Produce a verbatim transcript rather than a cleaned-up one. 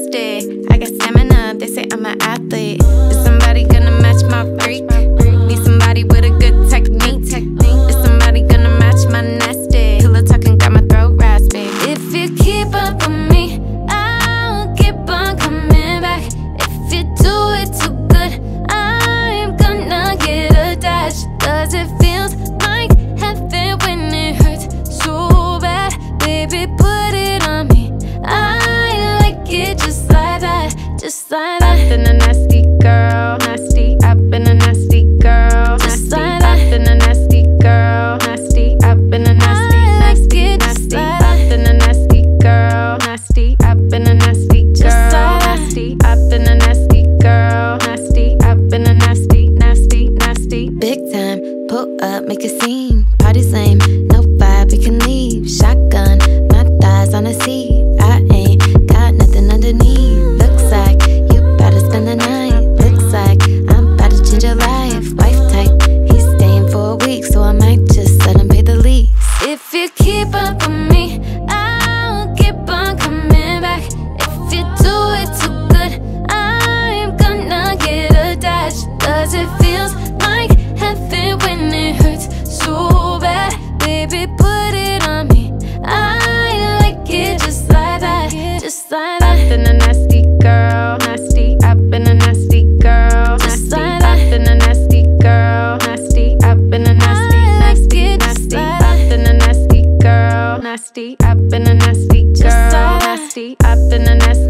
nasty. I got stamina, they say I'm an athlete. Is somebody gonna match my freak? Need somebody with a good technique. Is somebody gonna match my nasty? Pillow talking got my throat raspy. If you keep up with me, I'll keep on coming back. If you do it too good, I'm gonna get attached. Cause it feels like heaven when it hurts so bad. Baby, put it on me. I like it just like that, just like that. I've been a nasty girl, nasty. I've been a nasty girl, just nasty. like that. I've been a nasty girl, nasty. I've been a nasty, nasty, nasty. I've been a nasty girl, nasty. I've been a nasty girl, nasty. I've been a nasty girl, nasty. I've been a nasty, nasty, nasty. Big time, pull up, make a scene. Party's lame, no vibe, we can leave. Shotgun, my thighs on a seat. I ain't got nothing underneath. Looks like you better spend the night. Looks like I'm about to change your life. Wife type, he's staying for a week, so I might just let him pay the lease. If you keep up with me, I'll keep on coming back. If you do it too good, I'm gonna get attached. Cause it feels like heaven when it hurts so bad. Baby, put it on me. I like it just like that, just like that. I've been a nasty girl, nasty. I've been a nasty girl, Just nasty. like that. I've been a nasty girl, nasty. I've been a nasty, I like nasty, it just nasty. like I've been a nasty girl, nasty. I've been a nasty Just girl, like that. nasty. I've been a nasty